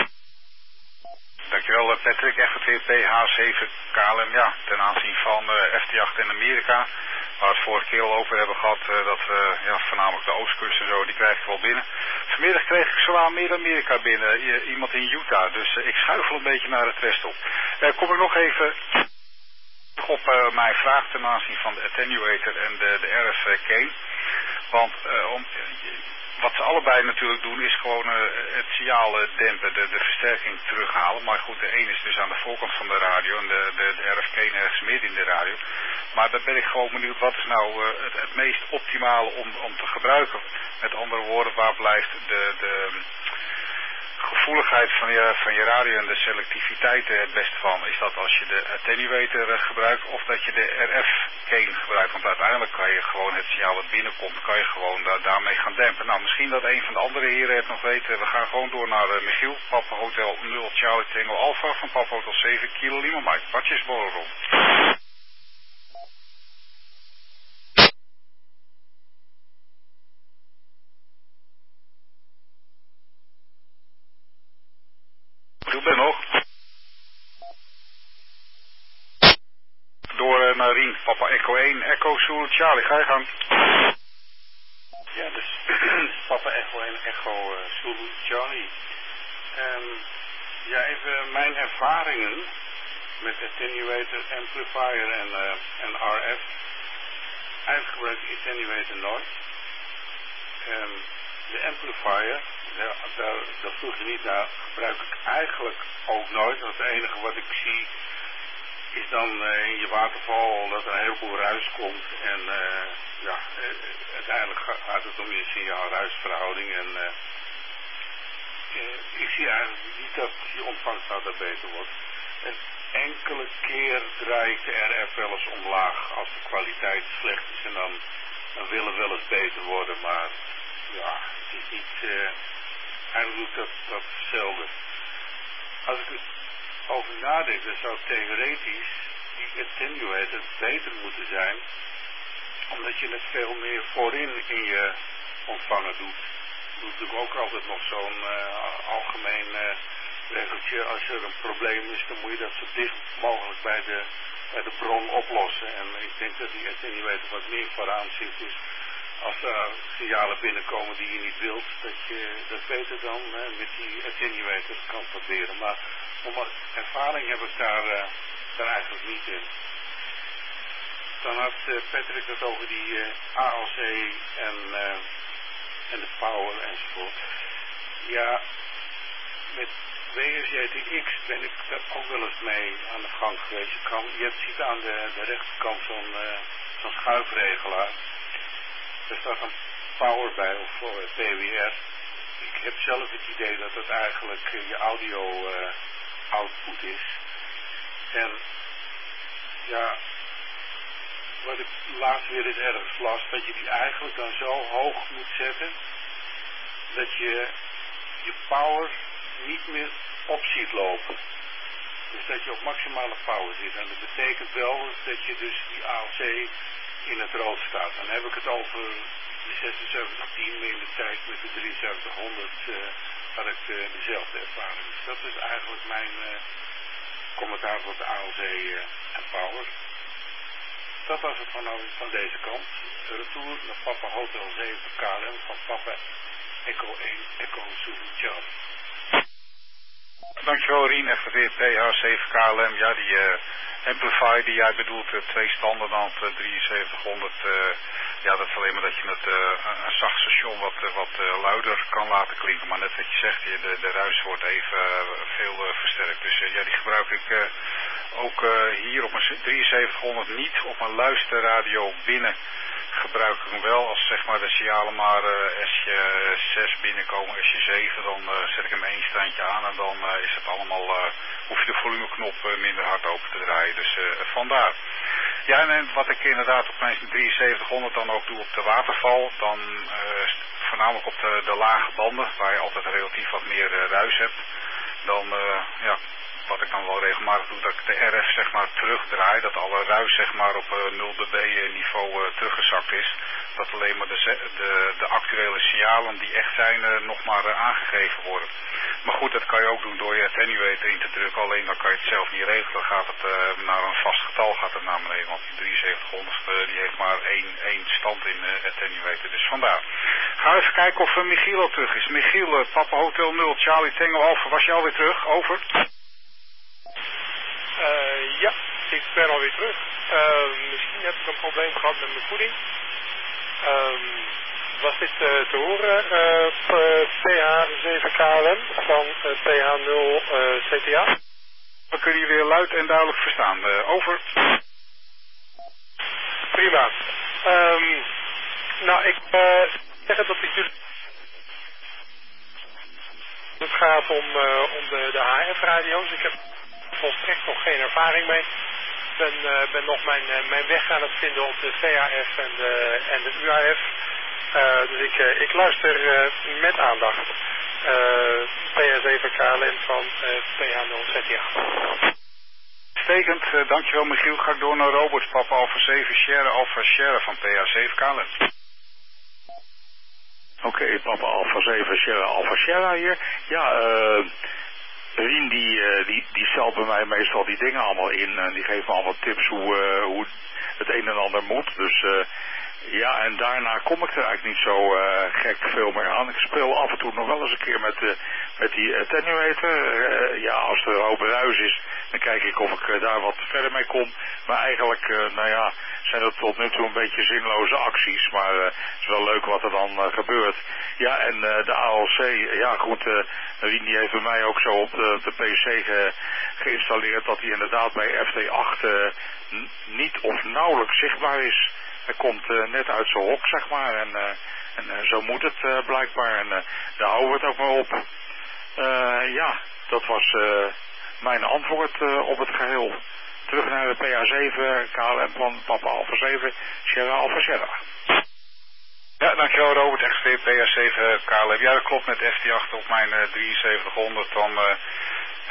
[SPEAKER 1] Dankjewel Patrick, F T P H zeven K L M, ja, ten aanzien van uh, F T acht in Amerika. Waar we het vorige keer al over hebben gehad, uh, dat uh, ja, voornamelijk de oostkust en zo, die krijg ik wel binnen. Vanmiddag kreeg ik zwaar Midden-Amerika binnen, I iemand in Utah, dus uh, ik schuifel een beetje naar het rest op. Uh, kom ik nog even op uh, mijn vraag ten aanzien van de attenuator en de, de R F Kane. Want uh, om, wat ze allebei natuurlijk doen is gewoon uh, het signaal uh, dempen, de, de versterking terughalen. Maar goed, de een is dus aan de voorkant van de radio en de, de, de R F Kane ergens midden in de radio. Maar dan ben ik gewoon benieuwd, wat is nou uh, het, het meest optimale om, om te gebruiken? Met andere woorden, waar blijft de, de gevoeligheid van je, van je radio en de selectiviteit er het beste van? Is dat als je de attenuator uh, gebruikt of dat je de R F-Kane gebruikt? Want uiteindelijk kan je gewoon het signaal wat binnenkomt, kan je gewoon da daarmee gaan dempen. Nou, misschien dat een van de andere heren het nog weet. We gaan gewoon door naar uh, Michiel, Papa Hotel nul Charlie Tango Alpha van Papa Hotel zeven Kilo Lima Mike. Patjes Borrel. Ik ben nog. Door uh, naar Rien, Papa Echo één, Echo Zulu Charlie, ga je gang.
[SPEAKER 4] Ja, dus Papa Echo één, Echo uh, Zulu Charlie. Um, ja, even mijn ervaringen met attenuator, amplifier en, uh, en R F. Eigenlijk gebruik ik attenuator nooit. Um, de amplifier, daar, daar, daar vroeg je niet naar, gebruik ik eigenlijk ook nooit. Want het enige wat ik zie is dan uh, in je waterval dat er een heleboel ruis komt. En uh, ja, uh, uiteindelijk gaat het om je signaal-ruisverhouding. En uh, uh, ik zie eigenlijk niet dat je ontvangsthoud daar beter wordt. En enkele keer draai ik de R F wel eens omlaag als de kwaliteit slecht is. En dan, dan wil het wel eens beter worden, maar ja, het is niet, uh, eigenlijk doe ik dat, dat zelden. Als ik over nadenk, dan zou theoretisch die attenuator beter moeten zijn, omdat je het veel meer voorin in je ontvanger doet. Je doet natuurlijk ook altijd nog zo'n uh, algemeen uh, regeltje. Als er een probleem is, dan moet je dat zo dicht mogelijk bij de, bij de bron oplossen. En ik denk dat die attenuator wat meer vooraan zit. Dus als er signalen binnenkomen die je niet wilt, dat je dat beter dan hè, met die attenuator kan proberen. Maar om ervaring heb ik daar, uh, daar eigenlijk niet in. Dan had uh, Patrick het over die uh, A L C en, uh, en de power enzovoort. Ja, met W S J T X ben ik daar ook wel eens mee aan de gang geweest. Je, kan, je ziet aan de, de rechterkant zo'n uh, zo'n schuifregelaar. Er staat een power bij, of uh, P W R. Ik heb zelf het idee dat het eigenlijk uh, je audio uh, output is. En ja, wat ik laatst weer eens ergens las, dat je die eigenlijk dan zo hoog moet zetten, dat je je power niet meer op ziet lopen. Dus dat je op maximale power zit. En dat betekent wel dat je dus die A L C in het rood staat. Dan heb ik het over de zesenzeventig tien, maar in de tijd met de drieënzeventighonderd uh, had ik uh, dezelfde ervaring. Dus dat is eigenlijk mijn uh, commentaar op de A L C uh, en power. Dat was het van, van deze kant. Retour naar Papa Hotel zeven K L M van Papa Echo één Echo Zulu Charlie.
[SPEAKER 1] Dankjewel Rien, F V P H zeven K L M. Ja, die uh, amplifier die jij bedoelt, uh, twee standen dan uh, drieënzeventighonderd. Uh, ja, dat is alleen maar dat je het uh, een zacht station wat, uh, wat uh, luider kan laten klinken. Maar net wat je zegt, de, de ruis wordt even uh, veel uh, versterkt. Dus uh, ja, die gebruik ik uh, ook uh, hier op mijn drieënzeventighonderd niet. Op mijn luisterradio binnen gebruik ik hem wel. Als zeg maar de signalen maar uh, S J zes binnenkomen, S J zeven, dan uh, zet ik hem één standje aan en dan uh, is het allemaal, uh, hoef je de volumeknop uh, minder hard open te draaien. Dus uh, vandaar. Ja, en, en wat ik inderdaad op mijn drieënzeventighonderd dan ook doe op de waterval, dan uh, voornamelijk op de, de lage banden, waar je altijd relatief wat meer uh, ruis hebt, dan uh, ja, wat ik dan wel regelmatig doe, dat ik de R F zeg maar terugdraai, dat alle ruis zeg maar op uh, nul dB niveau uh, teruggezakt is. Dat alleen maar de, de, de actuele signalen die echt zijn uh, nog maar uh, aangegeven worden. Maar goed, dat kan je ook doen door je attenuator in te drukken, alleen dan kan je het zelf niet regelen. Dan gaat het uh, naar een vast getal gaat het naar beneden, want die drieënzeventighonderd uh, die heeft maar één, één stand in uh, attenuator. Dus vandaar. Gaan we even kijken of uh, Michiel ook terug is. Michiel, uh, Papa Hotel nul, Charlie Tango Alpha, was je alweer terug? Over.
[SPEAKER 3] Uh, ja, ik ben alweer terug. Uh, misschien heb ik een probleem gehad met mijn voeding. Um, was dit uh, te horen? Uh, P H zeven K L M van uh, P H nul uh, C T A?
[SPEAKER 1] We kunnen je weer luid en duidelijk verstaan. Uh, over.
[SPEAKER 3] Prima. Um, nou, ik uh, zeg dat ik jullie... Het gaat om, uh, om de, de H F-radio's. Ik heb volstrekt nog geen ervaring mee. Ik ben, uh, ben nog mijn, uh, mijn weg aan het vinden op de V H F en de, en de U H F. Uh, dus ik, uh, ik luister uh, met aandacht. Uh, P H zeven K L M van uh, P H nul Z T A.
[SPEAKER 1] Stekend, uh, dankjewel Michiel. Ga ik door naar Robert, Papa Alpha zeven Sierra Alpha Sierra van P H zeven K L M.
[SPEAKER 5] Oké, okay, Papa Alpha zeven Sierra Alpha Sierra hier. Ja, eh... Uh... Rien die, uh, die, die stelt bij mij meestal die dingen allemaal in en die geeft me allemaal tips hoe, uh, hoe het een en ander moet. Dus uh, ja, en daarna kom ik er eigenlijk niet zo uh, gek veel meer aan. Ik speel af en toe nog wel eens een keer met, uh, met die attenuator. Uh, ja, als er een hoop ruis is, dan kijk ik of ik uh, daar wat verder mee kom. Maar eigenlijk, uh, nou ja, zijn dat tot nu toe een beetje zinloze acties. Maar uh, het is wel leuk wat er dan uh, gebeurt. Ja, en uh, de A L C, ja goed, uh, Rien die heeft bij mij ook zo op de, de P C ge, geïnstalleerd dat hij inderdaad bij F T acht uh, n- niet of nauwelijks zichtbaar is. Hij komt uh, net uit zijn hok, zeg maar, en, uh, en uh, zo moet het uh, blijkbaar. En uh, daar houden we het ook maar op. Uh, ja, dat was uh, mijn antwoord uh, op het geheel. Terug naar de P H zeven K L M van Papa Alpha zeven Sierra Alpha Sierra.
[SPEAKER 1] Ja, dankjewel Robert, X V P H zeven K L M. Ja, dat klopt met F T acht op mijn uh, drieënzeventighonderd. Dan uh,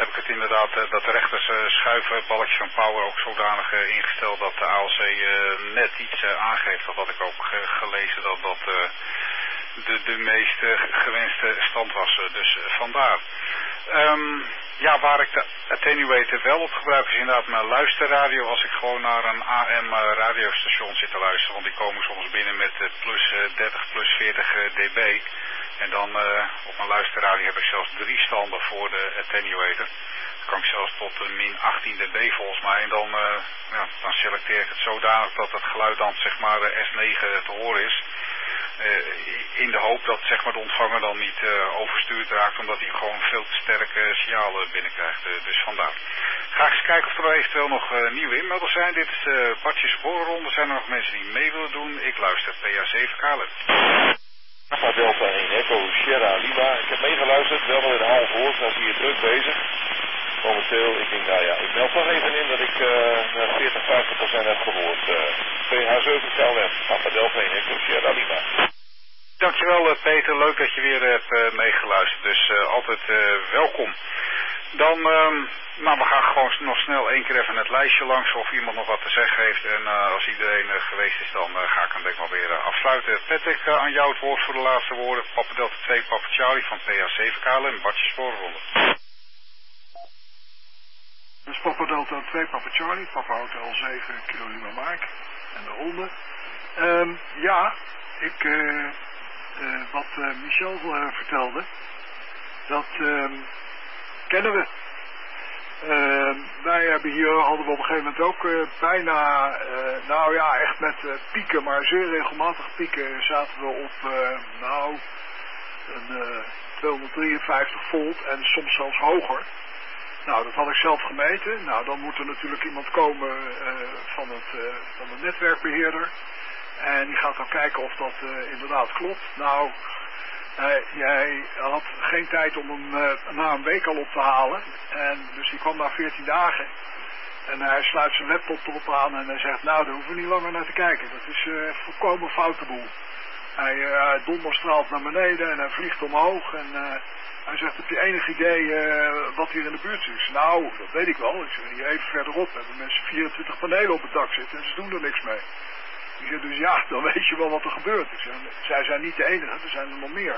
[SPEAKER 1] heb ik het inderdaad, uh, dat de rechters uh, schuiven, balletjes van power ook zodanig uh, ingesteld dat de A L C uh, net iets uh, aangeeft. Dat had ik ook uh, gelezen dat dat uh, de, de meest uh, gewenste stand was. Uh, dus uh, vandaar. Um, ja, waar ik de attenuator wel op gebruik is inderdaad mijn luisterradio. Als ik gewoon naar een A M radiostation zit te luisteren. Want die komen soms binnen met uh, plus uh, dertig, plus veertig uh, dB. En dan uh, op mijn luisterradio heb ik zelfs drie standen voor de attenuator. Dan kan ik zelfs tot uh, min achttien dB volgens mij. En dan, uh, ja, dan selecteer ik het zodanig dat het geluid dan zeg maar uh, S negen te horen is. Uh, in de hoop dat zeg maar, de ontvanger dan niet uh, overstuurd raakt, omdat hij gewoon veel te sterke signalen binnenkrijgt. Uh, dus vandaar. Ga eens kijken of er eventueel nog uh, nieuwe inmelders zijn. Dit is uh, Bartjes Borrelronde. Zijn er nog mensen die mee willen doen? Ik luister P A zeven K L M.
[SPEAKER 6] Alpha Delta één Echo Sierra Lima. Ik heb meegeluisterd, wel met een half woord, dan zie je druk bezig. Momenteel, ik denk, nou ja, ik meld toch even in dat ik uh, veertig, vijftig procent heb gehoord. Uh, P H zeven K L M, Alpha Delta één Echo Sierra Lima.
[SPEAKER 1] Dankjewel uh, Peter, leuk dat je weer hebt uh, meegeluisterd, dus uh, altijd uh, welkom. Dan, um, nou we gaan gewoon nog snel één keer even het lijstje langs of iemand nog wat te zeggen heeft. En uh, als iedereen uh, geweest is, dan uh, ga ik hem denk ik wel weer uh, afsluiten. Patrick, uh, aan jou het woord voor de laatste woorden. Papa Delta twee, Papa Charlie van P H zeven K L M, Bartjes Borrelronde.
[SPEAKER 2] Dus Papa Delta twee, Papa Charlie, Papa Hotel zeven, Kilo Lima Mike en de ronde. Um, ja, ik, uh, uh, wat uh, Michel uh, vertelde, dat um, kennen we. Uh, wij hebben hier, hadden we op een gegeven moment ook uh, bijna, uh, nou ja, echt met uh, pieken, maar zeer regelmatig pieken, zaten we op, uh, nou, een uh, tweehonderddrieënvijftig volt en soms zelfs hoger. Nou, dat had ik zelf gemeten. Nou, dan moet er natuurlijk iemand komen uh, van, het, uh, van de netwerkbeheerder. En die gaat dan kijken of dat uh, inderdaad klopt. Nou, uh, jij had geen tijd om hem uh, na een week al op te halen. En dus die kwam na veertien dagen. En hij sluit zijn laptop erop aan en hij zegt, nou, daar hoeven we niet langer naar te kijken. Dat is uh, volkomen foute boel. Hij uh, donderstraalt naar beneden en hij vliegt omhoog en... Uh, Hij zegt, heb je enig idee uh, wat hier in de buurt is? Nou, dat weet ik wel. Ik zeg, hier even verderop hebben mensen vierentwintig panelen op het dak zitten en ze doen er niks mee. Ik zeg, dus ja, dan weet je wel wat er gebeurt. Ik zeg, zij zijn niet de enige, er zijn er nog meer.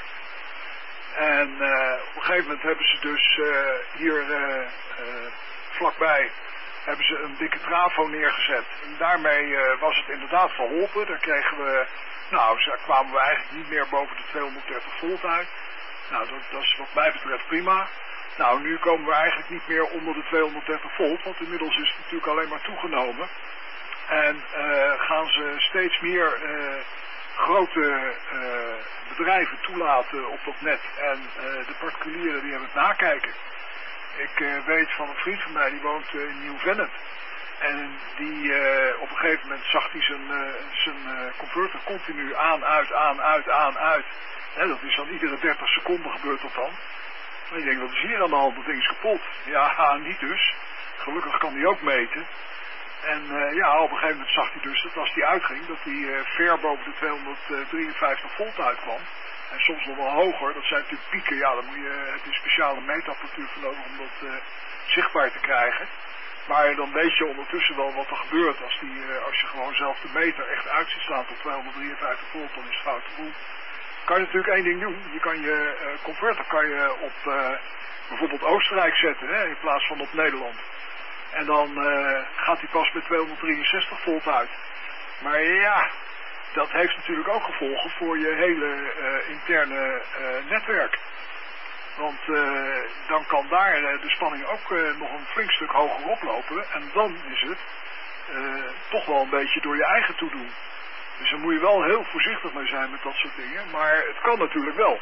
[SPEAKER 2] En uh, op een gegeven moment hebben ze dus uh, hier uh, uh, vlakbij hebben ze een dikke trafo neergezet. En daarmee uh, was het inderdaad verholpen. Daar kregen we, nou, daar kwamen we eigenlijk niet meer boven de tweehonderddertig volt uit. Nou, dat, dat is wat mij betreft prima. Nou, nu komen we eigenlijk niet meer onder de tweehonderddertig volt, want inmiddels is het natuurlijk alleen maar toegenomen. En uh, gaan ze steeds meer uh, grote uh, bedrijven toelaten op dat net. En uh, de particulieren die hebben het nakijken. Ik uh, weet van een vriend van mij, die woont uh, in Nieuw-Vennep. En die uh, op een gegeven moment zag hij zijn, uh, zijn uh, converter continu aan, uit, aan, uit, aan, uit. He, dat is dan iedere dertig seconden gebeurt dat dan. En ik denk, wat is hier aan de hand? Dat ding is kapot. Ja, niet dus. Gelukkig kan hij ook meten. En uh, ja, op een gegeven moment zag hij dus dat als hij uitging, dat hij uh, ver boven de tweehonderddrieënvijftig volt uitkwam. En soms nog wel hoger. Dat zijn natuurlijk pieken. Ja, dan moet je, heb je een speciale meetapparatuur voor nodig om dat uh, zichtbaar te krijgen. Maar dan weet je ondertussen wel wat er gebeurt. Als, die, uh, als je gewoon zelf de meter echt uit ziet staan tot tweehonderddrieënvijftig volt, dan is het foute boel. Kan je natuurlijk één ding doen. Je kan je uh, converter kan je op uh, bijvoorbeeld Oostenrijk zetten, hè, in plaats van op Nederland. En dan uh, gaat hij pas met tweehonderddrieënzestig volt uit. Maar ja, dat heeft natuurlijk ook gevolgen voor je hele uh, interne uh, netwerk. Want uh, dan kan daar uh, de spanning ook uh, nog een flink stuk hoger oplopen. En dan is het uh, toch wel een beetje door je eigen toedoen. Dus daar moet je wel heel voorzichtig mee zijn met dat soort dingen. Maar het kan natuurlijk wel.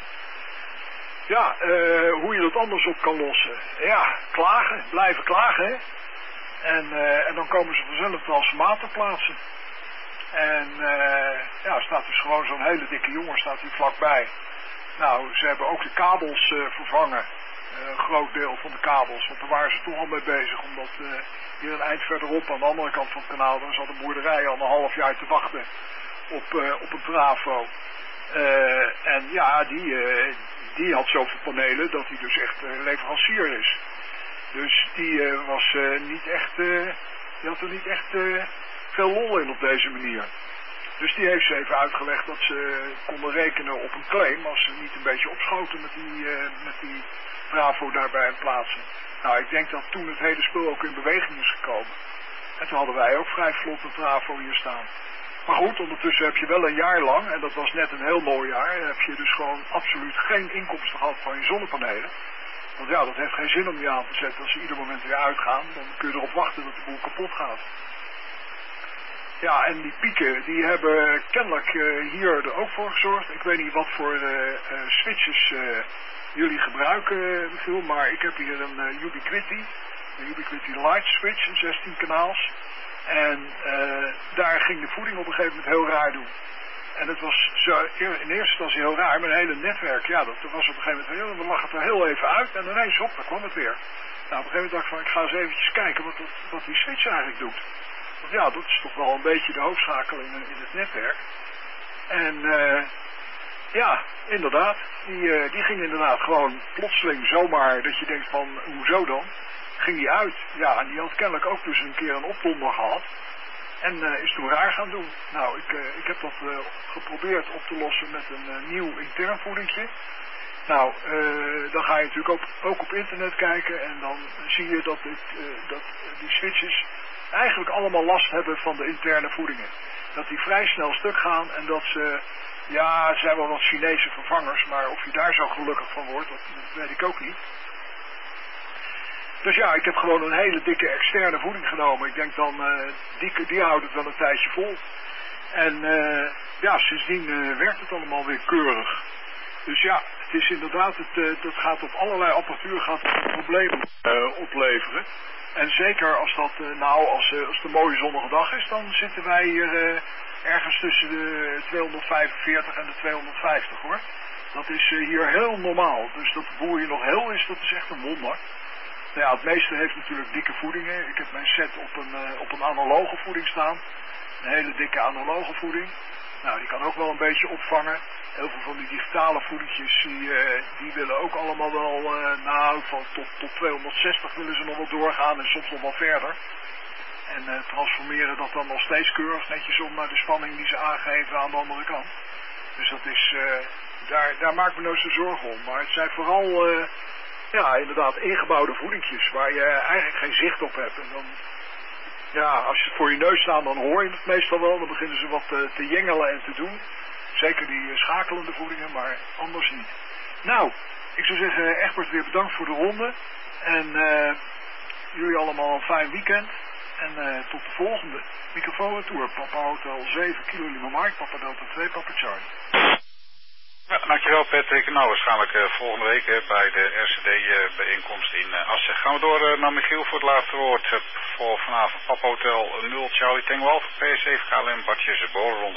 [SPEAKER 2] Ja, uh, hoe je dat anders op kan lossen. Ja, klagen. Blijven klagen, hè. En, uh, en dan komen ze vanzelf transformator plaatsen. En uh, ja, staat dus gewoon zo'n hele dikke jongen staat hier vlakbij. Nou, ze hebben ook de kabels uh, vervangen. Uh, een groot deel van de kabels. Want daar waren ze toch al mee bezig. Omdat uh, hier een eind verderop aan de andere kant van het kanaal, daar zat een boerderij al een half jaar te wachten op, uh, op een trafo. Uh, en ja, die, uh, die had zoveel panelen dat hij dus echt uh, leverancier is. Dus die uh, was uh, niet echt, uh, die had er niet echt uh, veel lol in op deze manier. Dus die heeft ze even uitgelegd dat ze konden rekenen op een claim als ze niet een beetje opschoten met die, uh, met die Bravo daarbij aan plaatsen. Nou, ik denk dat toen het hele spul ook in beweging is gekomen. En toen hadden wij ook vrij vlot een Bravo hier staan. Maar goed, ondertussen heb je wel een jaar lang, en dat was net een heel mooi jaar, heb je dus gewoon absoluut geen inkomsten gehad van je zonnepanelen. Want ja, dat heeft geen zin om die aan te zetten als ze ieder moment weer uitgaan. Dan kun je erop wachten dat de boel kapot gaat. Ja, en die pieken, die hebben kennelijk uh, hier er ook voor gezorgd. Ik weet niet wat voor uh, uh, switches uh, jullie gebruiken, Michiel, maar ik heb hier een uh, Ubiquiti, een Ubiquiti Light Switch, een zestien kanaals. En uh, daar ging de voeding op een gegeven moment heel raar doen. En het was zo, in eerste instantie heel raar, maar een hele netwerk, ja, dat was op een gegeven moment heel, we lag het er heel even uit en ineens op, daar kwam het weer. Nou, op een gegeven moment dacht ik van, ik ga eens eventjes kijken wat, dat, wat die switch eigenlijk doet. Want ja, dat is toch wel een beetje de hoofdschakel in, in het netwerk. En uh, ja, inderdaad, die, uh, die ging inderdaad gewoon plotseling zomaar, dat je denkt van, hoezo dan? Ging die uit. Ja, en die had kennelijk ook dus een keer een opdonder gehad. En uh, is toen raar gaan doen. Nou, ik, uh, ik heb dat uh, geprobeerd op te lossen met een uh, nieuw intern voedingje. Nou, uh, dan ga je natuurlijk ook, ook op internet kijken en dan zie je dat, dit, uh, dat die switches eigenlijk allemaal last hebben van de interne voedingen. Dat die vrij snel stuk gaan en dat ze, ja, er zijn wel wat Chinese vervangers, maar of je daar zo gelukkig van wordt, dat, dat weet ik ook niet. Dus ja, ik heb gewoon een hele dikke externe voeding genomen. Ik denk dan, uh, die, die houdt het wel een tijdje vol. En uh, ja, sindsdien uh, werkt het allemaal weer keurig. Dus ja, het is inderdaad, het, uh, dat gaat op allerlei apparatuur gaat het problemen uh, opleveren. En zeker als dat, uh, nou, als, uh, als het een mooie zonnige dag is, dan zitten wij hier uh, ergens tussen de tweehonderdvijfenveertig en de tweehonderdvijftig hoor. Dat is uh, hier heel normaal. Dus dat de boel hier nog heel is, dat is echt een wonder. Nou ja, het meeste heeft natuurlijk dikke voedingen. Ik heb mijn set op een, uh, op een analoge voeding staan. Een hele dikke analoge voeding. Nou, die kan ook wel een beetje opvangen. Heel veel van die digitale voedingjes, die, uh, die willen ook allemaal wel, uh, nou, van tot, tot tweehonderdzestig willen ze nog wel doorgaan en soms nog wel verder. En uh, transformeren dat dan nog steeds keurig netjes om naar de spanning die ze aangeven aan de andere kant. Dus dat is, uh, daar, daar maak ik me nou zo zorgen om. Maar het zijn vooral, uh, ja, inderdaad ingebouwde voedingjes waar je eigenlijk geen zicht op hebt. En dan, ja, als je het voor je neus staat, dan hoor je het meestal wel. Dan beginnen ze wat uh, te jengelen en te doen. Zeker die uh, schakelende voedingen, maar anders niet. Nou, ik zou zeggen, Egbert, weer bedankt voor de ronde. En uh, jullie allemaal een fijn weekend. En uh, tot de volgende microfoon-tour. Papa Hotel zeven Kilo Lima Mike, Papa Delta twee, Papa Charlie.
[SPEAKER 1] Ja, dankjewel Patrick. Nou, waarschijnlijk uh, volgende week uh, bij de R C D-bijeenkomst uh, in uh, Assen. Gaan we door uh, naar Michiel voor het laatste woord. Uh, voor vanavond Papa Hotel nul Charlie Tango Alpha P S zeven K L M Bartjes de borenronde.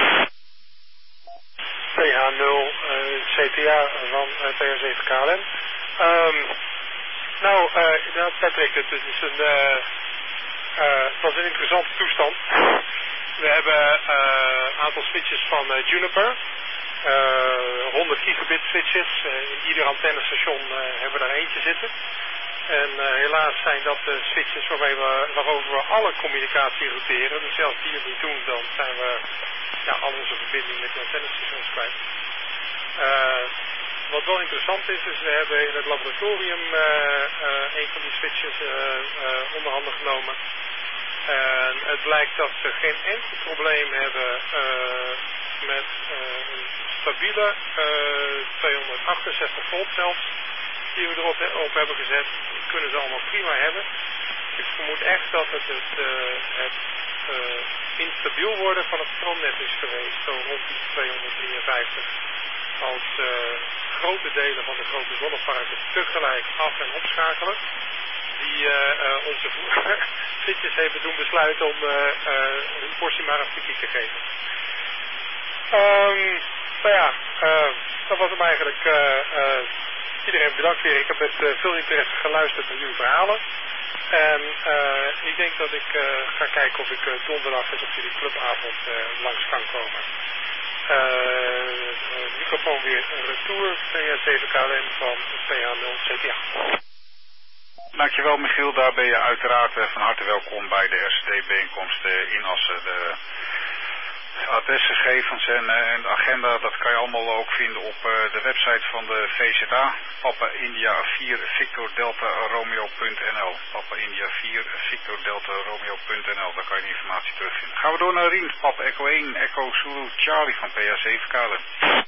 [SPEAKER 3] P H nul uh, C T A van uh, P S zeven K L M. Um, nou, uh, inderdaad Patrick, het is een, uh, uh, het was een interessante toestand. We hebben uh, een aantal switches van uh, Juniper. Uh, honderd gigabit switches. Uh, in ieder antennestation uh, hebben we er eentje zitten. En uh, helaas zijn dat de switches waarmee we, waarover we alle communicatie routeren. Dus als die het niet doen, dan zijn we ja, al onze verbinding met de antennestations kwijt. Uh, wat wel interessant is, is we hebben in het laboratorium uh, uh, een van die switches uh, uh, onder handen genomen. En het blijkt dat ze geen enkel probleem hebben uh, met uh, een stabiele uh, tweehonderdachtenzestig volt zelfs, die we erop op hebben gezet. Die kunnen ze allemaal prima hebben. Ik vermoed echt dat het het, uh, het uh, instabiel worden van het stroomnet is geweest, zo rond die tweehonderddrieënvijftig. Als uh, grote delen van de grote zonneparken tegelijk af- en opschakelen, die uh, uh, onze switches hebben doen besluiten om uh, uh, een portie maar een tikkie te geven. Um, nou ja, uh, dat was hem eigenlijk. Uh, uh, iedereen bedankt weer. Ik heb met uh, veel interesse geluisterd naar jullie verhalen. En uh, ik denk dat ik uh, ga kijken of ik uh, donderdag eens op jullie clubavond uh, langs kan komen. Uh, microfoon weer retour, P S zeven K L M van P H nul C T A.
[SPEAKER 1] Dankjewel Michiel, daar ben je uiteraard uh, van harte welkom bij de R C D-bijeenkomst uh, in Assen. De adresgegevens en, uh, en de agenda, dat kan je allemaal ook vinden op uh, de website van de V Z A, Papa India vier Victor Delta Romeo punt n l. Papa India vier Victor Delta Romeo punt n l, daar kan je de informatie terugvinden. Gaan we door naar Rien, Papa Echo één, Echo Zulu Charlie van P A zeven Kalen.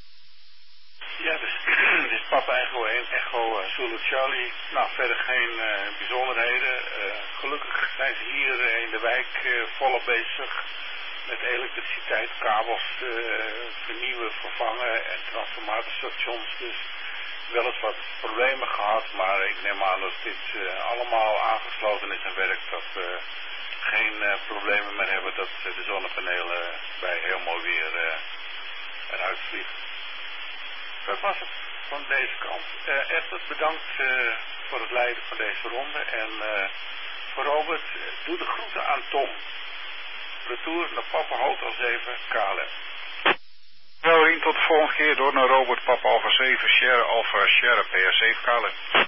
[SPEAKER 4] Ja, dus, dus Papa Echo één, Echo uh, Zulu Charlie. Nou, verder geen uh, bijzonderheden. Uh, gelukkig zijn ze hier uh, in de wijk uh, volop bezig met elektriciteit, kabels uh, vernieuwen, vervangen en transformatorstations. Dus wel eens wat problemen gehad, maar ik neem aan dat dit uh, allemaal aangesloten is en werkt. Dat we geen uh, problemen meer hebben dat uh, de zonnepanelen bij heel mooi weer uh, eruit vliegen. Dat was het van deze kant. Uh, Edward, bedankt uh, voor het leiden van deze ronde. En uh, voor Robert, uh, doe de groeten aan Tom. Retour naar Papa Hotel zeven, K L M.
[SPEAKER 1] Wel Rien, tot de volgende keer door naar Robert, Papa Alpha zeven, Sierra Alpha Sierra, P A zeven, K L M.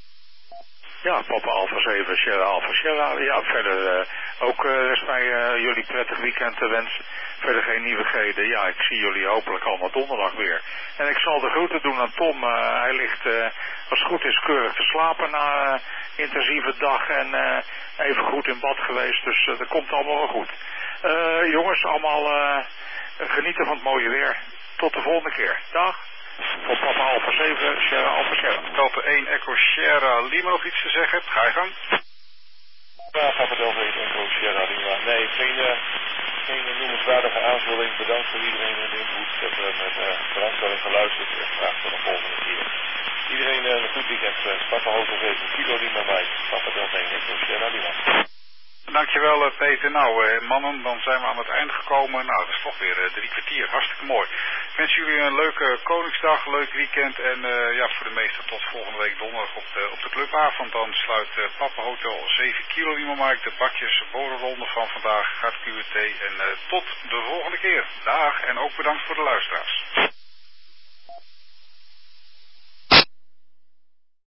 [SPEAKER 5] Ja, Papa Alpha zeven, Sierra Alpha Sierra. Ja, verder uh, ook uh, is mij uh, jullie prettig weekend te wensen. Verder geen nieuwigheden. Ja, ik zie jullie hopelijk allemaal donderdag weer. En ik zal de groeten doen aan Tom. Uh, hij ligt, uh, als het goed is, keurig te slapen na een uh, intensieve dag. En uh, even goed in bad geweest. Dus uh, dat komt allemaal wel goed. Uh, jongens, allemaal uh, genieten van het mooie weer. Tot de volgende keer. Dag. Voor Papa Alpha zeven, Sierra Alpha Sierra.
[SPEAKER 1] Delta één, Echo Sierra Lima nog iets te zeggen? Ga je gang.
[SPEAKER 6] Ja, Papa Delta één, Echo Sierra Lima. Nee, geen, uh, geen noemenswaardige aanvulling. Bedankt voor iedereen in de input. Ik heb uh, met uh, belangstelling geluisterd en graag tot de volgende keer. Iedereen uh, een goed weekend. Uh, Papa Hotel zeven, Kilo Lima Mike. Papa Delta één, Echo Sierra Lima.
[SPEAKER 1] Dankjewel uh, Peter. Nou uh, mannen, dan zijn we aan het eind gekomen. Nou, dat is toch weer uh, drie kwartier. Hartstikke mooi. Ik wens jullie een leuke Koningsdag, een leuk weekend. En uh, ja, voor de meesten tot volgende week donderdag op de, op de clubavond. Dan sluit uh, Papa Hotel zeven Kilo Lima Mike de bakjes borenronde van vandaag. Gaat Q T en uh, tot de volgende keer. Dag en ook bedankt voor de luisteraars.